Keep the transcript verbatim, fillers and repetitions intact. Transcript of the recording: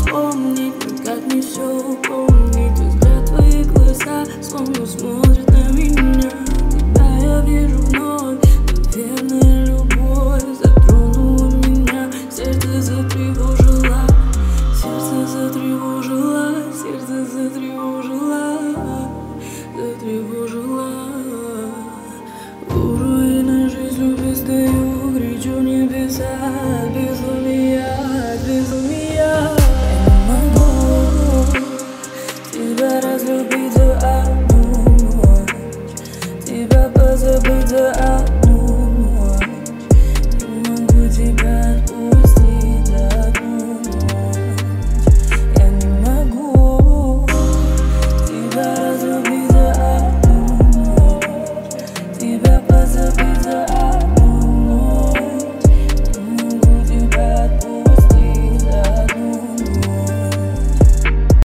вспомнить, но как мне все помнить. Взгляд твои глаза словно смотрят на меня. Тебя я вижу вновь, наверное.